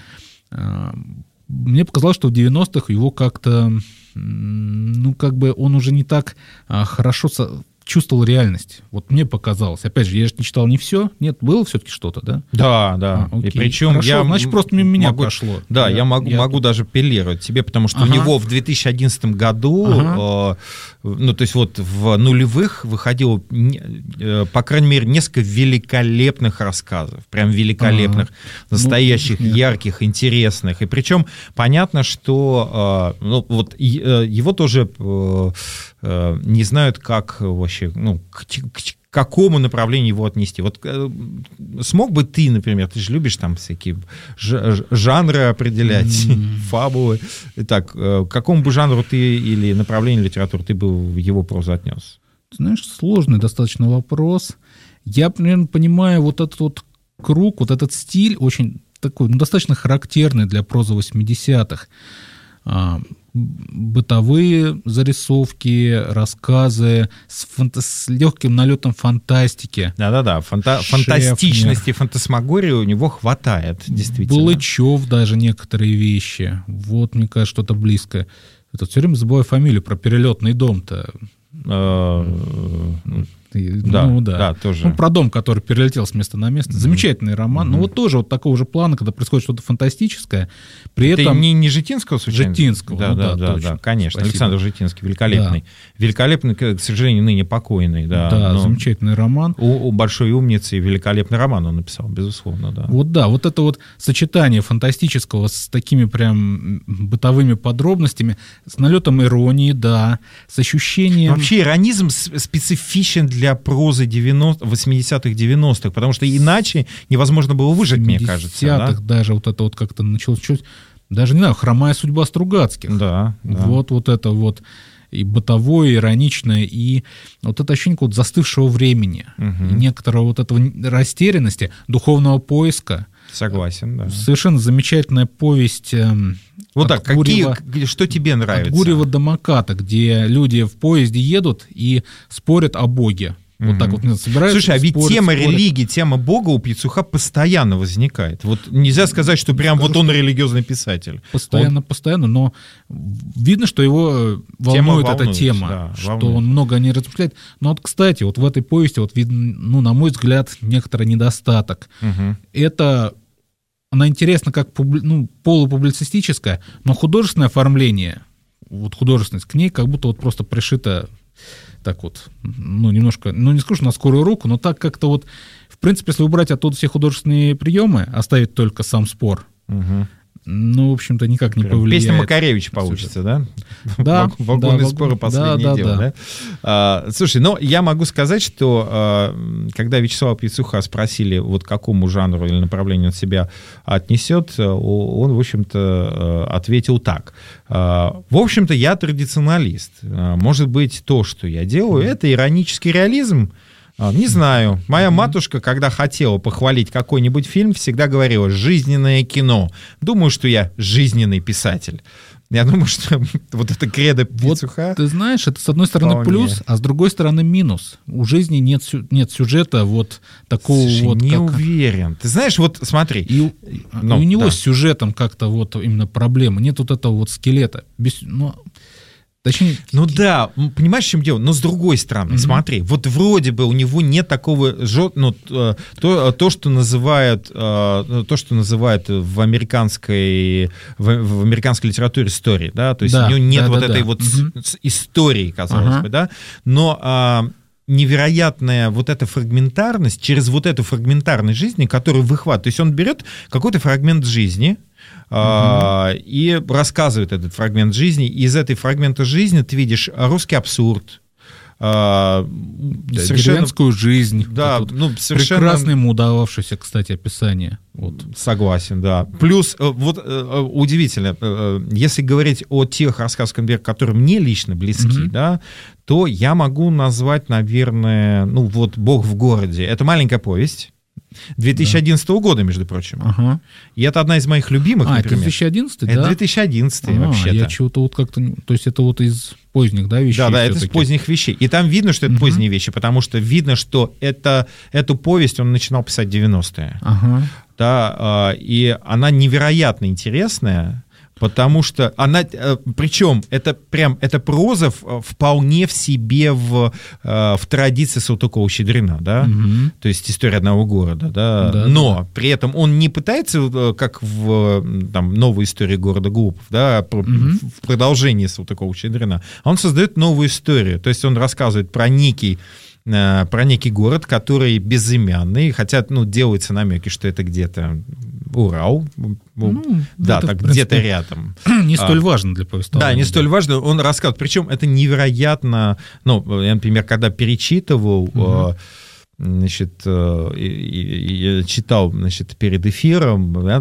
Мне показалось, что в девяностых его как-то, ну, как бы он уже не так хорошо чувствовал реальность. Вот мне показалось. Опять же, я же не читал не все. Нет, было все-таки что-то, да? Да, да. А, и причем Хорошо, я... Значит, просто мимо меня могу, прошло. Да, я, я могу, я... могу даже апеллировать тебе, потому что ага. у него в две тысячи одиннадцатом году, ага. э, ну, то есть вот в нулевых выходило, э, по крайней мере, несколько великолепных рассказов. Прям великолепных, ага. настоящих, ну, ярких, интересных. И причем понятно, что э, ну, вот, э, его тоже э, э, не знают, как вообще ну, к, к, к какому направлению его отнести. Вот э, смог бы ты, например, ты же любишь там всякие ж, жанры определять, mm-hmm. фабулы. Итак, э, к какому бы жанру ты или направлению литературы ты бы в его прозу отнес? Знаешь, сложный достаточно вопрос. Я примерно понимаю вот этот вот круг, вот этот стиль очень такой, ну, достаточно характерный для прозы восьмидесятых. Бытовые зарисовки, рассказы с, фанта- с легким налетом фантастики. Да-да-да, Фанта- фантастичности, фантасмагории у него хватает, действительно. Булычев даже некоторые вещи. Вот, мне кажется, что-то близкое. Это все время забываю фамилию про перелетный дом-то. Да, да, ну, да. да, тоже. Ну, про дом, который перелетел с места на место. Замечательный mm-hmm. роман. Mm-hmm. Ну, вот тоже вот такого же плана, когда происходит что-то фантастическое. При Ты этом... не, не Житинского, случайно? Житинского, да, ну, да, да, да, точно. да, конечно. Спасибо. Александр Житинский, великолепный. Да. Великолепный, к сожалению, ныне покойный. Да, да замечательный роман. У, у большой умницы великолепный роман он написал, безусловно, да. Вот да, вот это вот сочетание фантастического с такими прям бытовыми подробностями, с налетом иронии, да, с ощущением... Вообще иронизм специфичен для прозы девяностых, восьмидесятых, девяностых, потому что иначе невозможно было выжить, мне кажется. Да? даже вот это вот как-то началось чуть... Даже, не знаю, «Хромая судьба Стругацких». Да, да. Вот, вот это вот и бытовое, и ироничное, и вот это ощущение вот застывшего времени, угу. и некоторого вот этого растерянности, духовного поиска. Согласен, да. Совершенно замечательная повесть. Вот так, Гурьева, какие, что тебе нравится? От Гурьева до Маката, где люди в поезде едут и спорят о Боге. Вот угу. так вот собираются. Слушай, а ведь спорят, тема спорят. религии, тема Бога у Пицуха постоянно возникает. Вот нельзя сказать, что прям Скажу, вот он религиозный писатель. Постоянно, он... постоянно, но видно, что его волнует тема эта тема, да, что волнует. Он много о ней размышляет. Но вот, кстати, вот в этой повести вот видно, ну, на мой взгляд, некоторый недостаток. Угу. Это, она интересна как публи... ну, полупублицистическая, но художественное оформление, вот художественность к ней как будто вот просто пришита так вот, ну, немножко, ну, не скажу на скорую руку, но так как-то вот, в принципе, если убрать оттуда все художественные приемы, оставить только сам спор, угу. ну, в общем-то, никак не повлияет. Песня Макаревич получится, да? Да. Вагонные да, споры последнее да, дело, да? да? А, слушай, ну, я могу сказать, что а, когда Вячеслава Пицуха спросили, вот к какому жанру или направлению он себя отнесет, он, в общем-то, ответил так. А, в общем-то, я традиционалист. А, может быть, то, что я делаю, это иронический реализм. Не знаю. Моя матушка, когда хотела похвалить какой-нибудь фильм, всегда говорила «жизненное кино». Думаю, что я жизненный писатель. Я думаю, что вот это кредо Пицуха... Вот, ты знаешь, это с одной стороны вполне. Плюс, а с другой стороны минус. У жизни нет, нет сюжета вот такого. Слушай, вот... не как... уверен. Ты знаешь, вот смотри. И, ну, и у него да. с сюжетом как-то вот именно проблема. Нет вот этого вот скелета. Без... Ну, Точнее, ну да, понимаешь, в чем дело? Но с другой стороны, mm-hmm. смотри, вот вроде бы у него нет такого, ну, то, то, что называют, то, что называют в американской, в, в американской литературе истории, да, то есть да, у него нет да, вот да, этой да. вот mm-hmm. истории, казалось uh-huh. бы, да, но а, невероятная вот эта фрагментарность через вот эту фрагментарность жизни, которую выхватывает, то есть он берет какой-то фрагмент жизни, Uh-huh. и рассказывает этот фрагмент жизни. И из этой фрагмента жизни ты видишь русский абсурд, да, совершенно... деревенскую жизнь. Да, ну, совершенно... Прекрасное ему удававшееся, кстати, описание. Вот. Согласен, да. Плюс, вот удивительно, если говорить о тех рассказах, которые мне лично близки, uh-huh. да, то я могу назвать, наверное, ну вот «Бог в городе». Это маленькая повесть. две тысячи одиннадцатого да. года, между прочим. Ага. И это одна из моих любимых, а, например. это две тысячи одиннадцатый, это да? две тысячи одиннадцатый, а, вообще-то. Я чего-то вот как-то... То есть это вот из поздних, да, вещей? Да, да, все-таки? это из поздних вещей. И там видно, что это угу. поздние вещи, потому что видно, что это, эту повесть он начинал писать в девяностые. Ага. Да, и она невероятно интересная, потому что она, причем это прям, это проза вполне в себе в, в традиции Салтыкова-Щедрина, да, угу. то есть история одного города, да, да но да. при этом он не пытается, как в там, новой истории города Глупов, да, угу. в продолжении Салтыкова-Щедрина, он создает новую историю, то есть он рассказывает про некий про некий город, который безымянный, хотя, ну, делаются намеки, что это где-то Урал, ну, да, так принципе, где-то рядом. Не столь а, важно для повествования. Да, не столь важно, он рассказывает, причем это невероятно, ну, я, например, когда перечитывал, угу. значит, я читал, значит, перед эфиром, да,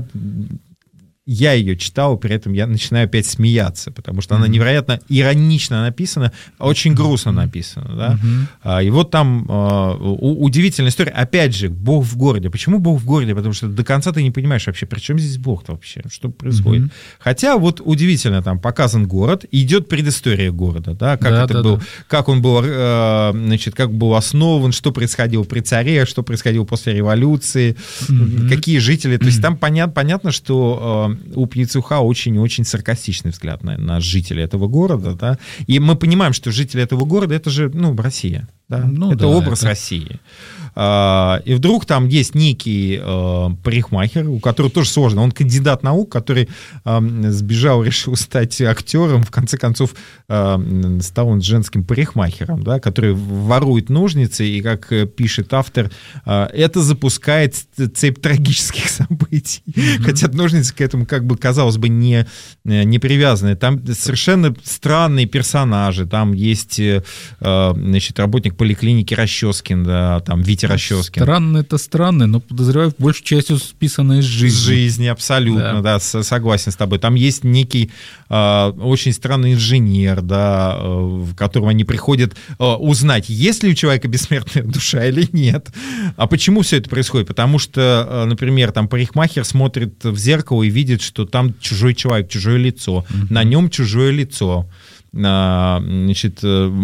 я ее читал, при этом я начинаю опять смеяться, потому что mm-hmm. она невероятно иронично написана, очень грустно написана. Да? Mm-hmm. И вот там uh, удивительная история. Опять же, Бог в городе. Почему Бог в городе? Потому что до конца ты не понимаешь вообще, при чем здесь Бог-то вообще, что происходит. Mm-hmm. Хотя вот удивительно, там показан город, идет предыстория города, да? Как, да, это да, был, да. как он был, значит, как был основан, что происходило при царе, что происходило после революции, mm-hmm. какие жители. То есть там понят, понятно, что у Пицуха очень-очень саркастичный взгляд на, на жителей этого города, да, и мы понимаем, что жители этого города — это же, ну, Россия. Да? Ну, это да, образ это... России. И вдруг там есть некий э, парикмахер, у которого тоже сложно. Он кандидат наук, который э, сбежал, решил стать актером. В конце концов, э, стал он женским парикмахером, да, который ворует ножницы. И, как пишет автор, э, это запускает цепь трагических событий. Mm-hmm. Хотя ножницы к этому, как бы, казалось бы, не, не привязаны. Там совершенно странные персонажи. Там есть э, значит, работник поликлиники Расческин, да, там Витя Расческин. Странно это странно, но, подозреваю, большей частью списано из жизни. Из жизни, абсолютно, да, да, согласен с тобой. Там есть некий э, очень странный инженер, да, э, в которого они приходят э, узнать, есть ли у человека бессмертная душа или нет. А почему все это происходит? Потому что, э, например, там парикмахер смотрит в зеркало и видит, что там чужой человек, чужое лицо, mm-hmm. на нем чужое лицо. Значит,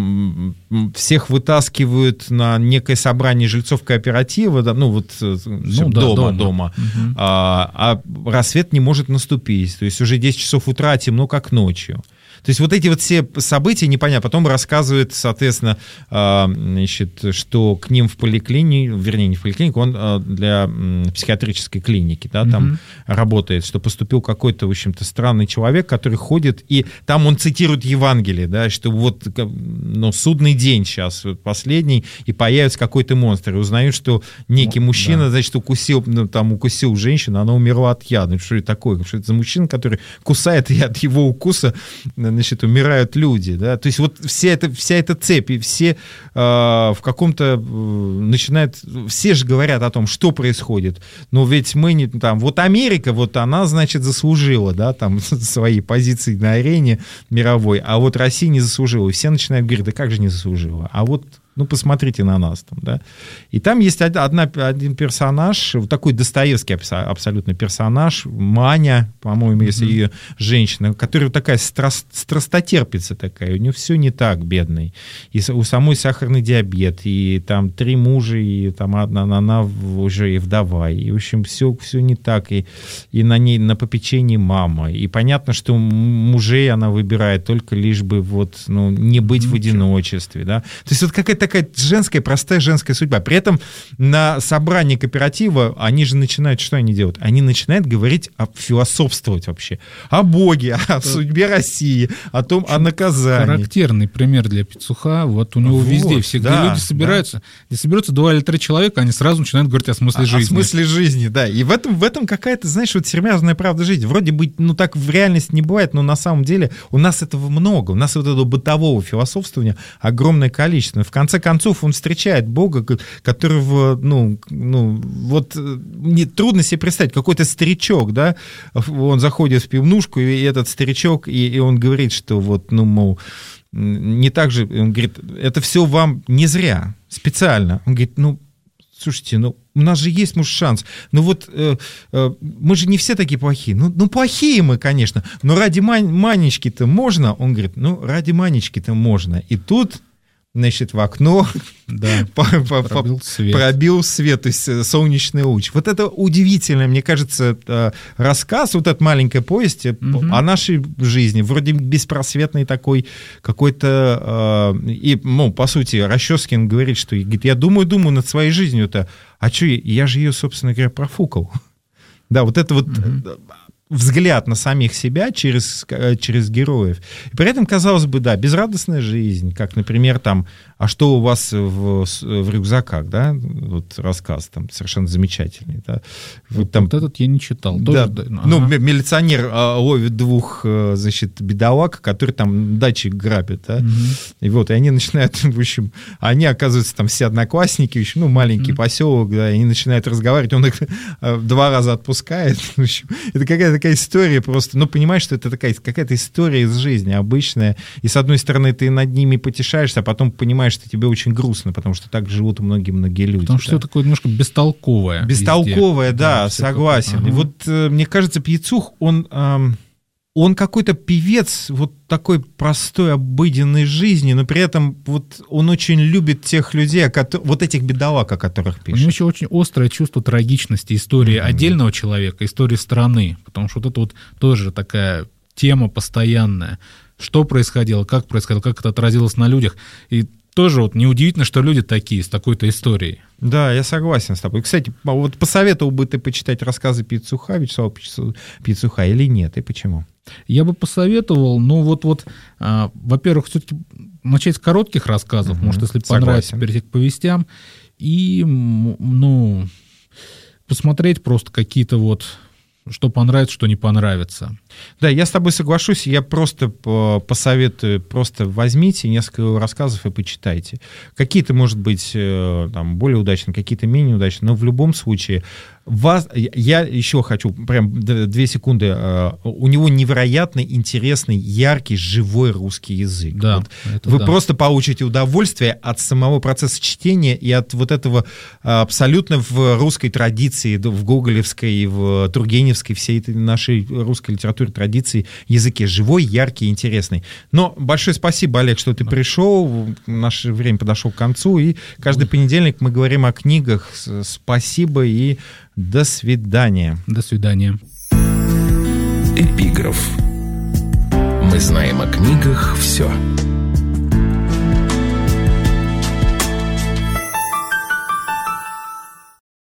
всех вытаскивают на некое собрание жильцов кооператива, ну вот ну, да, дома, дома, дома. Угу. А, а рассвет не может наступить, то есть уже десять часов утра, темно как ночью. То есть вот эти вот все события непонятно. Потом рассказывает, соответственно, значит, что к ним в поликлинику, вернее, не в поликлинику, он для психиатрической клиники, да, там mm-hmm. работает, что поступил какой-то, в общем-то, странный человек, который ходит, и там он цитирует Евангелие, да, что вот, ну, судный день сейчас, последний, и появится какой-то монстр, и узнают, что некий ну, мужчина, да. значит, укусил, ну, там, укусил женщину, она умерла от яда. Что это такое? Что это за мужчина, который кусает, и от его укуса, значит, умирают люди, да, то есть вот вся эта, вся эта цепь, и все э, в каком-то э, начинают, все же говорят о том, что происходит, но ведь мы не там, вот Америка, вот она, значит, заслужила, да, там, свои позиции на арене мировой, а вот Россия не заслужила, и все начинают говорить, да как же не заслужила, а вот ну, посмотрите на нас там, да. И там есть одна, один персонаж, такой Достоевский абсолютно персонаж, Маня, по-моему, mm-hmm. если ее женщина, которая такая страст, страстотерпица такая, у нее все не так, бедный. И у самой сахарный диабет, и там три мужа, и там одна, она уже и вдова, и, в общем, все, все не так, и, и на ней на попечении мама. И понятно, что мужей она выбирает только лишь бы вот, ну, не быть mm-hmm. в одиночестве, да. То есть вот какая-то такая женская, простая женская судьба. При этом на собрании кооператива они же начинают, что они делают? Они начинают говорить, о, философствовать вообще. О Боге, о судьбе России, о том, о наказании. Характерный пример для Петуха. Вот у него вот, везде, всегда да, люди собираются, да. где соберется два или три человека, они сразу начинают говорить о смысле о, жизни. О смысле жизни, да. И в этом, в этом какая-то, знаешь, вот сермяжная правда жизни. Вроде бы, ну так в реальности не бывает, но на самом деле у нас этого много. У нас вот этого бытового философствования огромное количество. В конце концов, он встречает Бога, которого, ну, ну, вот мне трудно себе представить, какой-то старичок, да, он заходит в пивнушку, и этот старичок, и, и он говорит, что вот, ну, мол, не так же, он говорит, это все вам не зря, специально. Он говорит, ну, слушайте, ну, у нас же есть, может, шанс. Ну вот э, э, мы же не все такие плохие. Ну, ну плохие мы, конечно, но ради мань- Манечки-то можно? Он говорит, ну, ради Манечки-то можно. И тут, значит, в окно да, по, по, пробил, по, свет. пробил свет, то есть солнечный луч. Вот это удивительно, мне кажется, рассказ, вот эта маленькая повесть угу. о нашей жизни, вроде беспросветный такой какой-то, и, ну, по сути, Расческин говорит, что говорит, я думаю, думаю над своей жизнью-то, а что, я же ее, собственно говоря, профукал. Да, вот это вот... Угу. взгляд на самих себя через, через героев. И при этом, казалось бы, да, безрадостная жизнь, как, например, там, а что у вас в, в рюкзаках, да, вот рассказ там совершенно замечательный, да. Вот, там, вот этот я не читал. Да, Тоже, да, ну, ага. милиционер а, ловит двух, значит, бедолаг, которые там дачи грабят, да, угу. и вот, и они начинают, в общем, они, оказываются, там все одноклассники, еще, ну, маленький угу. поселок, да, и они начинают разговаривать, он их два раза отпускает, в общем, это какая-то такая история просто, ну, понимаешь, что это такая какая-то история из жизни обычная, и, с одной стороны, ты над ними потешаешься, а потом понимаешь, что тебе очень грустно, потому что так живут многие-многие люди. Потому что да. все такое немножко бестолковое. Бестолковое, везде. да, да согласен. Ага. И вот, э, мне кажется, Пьецух, он... Э, он какой-то певец вот такой простой, обыденной жизни, но при этом вот он очень любит тех людей, которые, вот этих бедолаг, о которых пишет. У него еще очень острое чувство трагичности истории mm-hmm. отдельного человека, истории страны, потому что вот это вот тоже такая тема постоянная. Что происходило, как происходило, как это отразилось на людях. И тоже вот неудивительно, что люди такие, с такой-то историей. Да, я согласен с тобой. Кстати, вот посоветовал бы ты почитать рассказы Пиццуха, Вячеслава Пиццуха, или нет, и почему? Я бы посоветовал, ну вот, вот а, во-первых, все-таки начать с коротких рассказов, угу, может, если понравится, согласен. перейти к повестям, и, ну, посмотреть просто какие-то вот, что понравится, что не понравится. Да, я с тобой соглашусь, я просто посоветую, просто возьмите несколько рассказов и почитайте. Какие-то, может быть, там, более удачные, какие-то менее удачные, но в любом случае вас, я еще хочу, прям две секунды, у него невероятно интересный, яркий, живой русский язык. Да, вот это вы да. просто получите удовольствие от самого процесса чтения и от вот этого абсолютно в русской традиции, в гоголевской, в тургеневской, всей этой нашей русской литературе, традиции, языке. Живой, яркий, интересный. Но большое спасибо, Олег, что ты пришел. Наше время подошло к концу, и каждый понедельник мы говорим о книгах. Спасибо и до свидания. До свидания. Эпиграф. Мы знаем о книгах все.